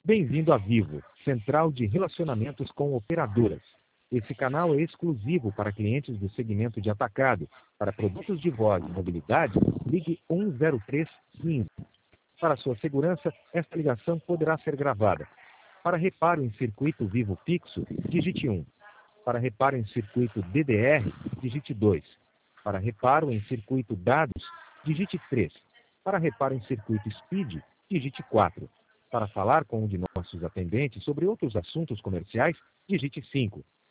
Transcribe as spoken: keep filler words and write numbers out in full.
Bem-vindo à Vivo, Central de Relacionamentos com Operadoras. Esse canal é exclusivo para clientes do segmento de atacado. Para produtos de voz e mobilidade, ligue um zero três um cinco. Para sua segurança, esta ligação poderá ser gravada. Para reparo em circuito Vivo fixo, digite um. Para reparo em circuito D D R, digite dois. Para reparo em circuito dados, digite três. Para reparo em circuito Speed, digite quatro. Para falar com um de nossos atendentes sobre outros assuntos comerciais, digite cinco.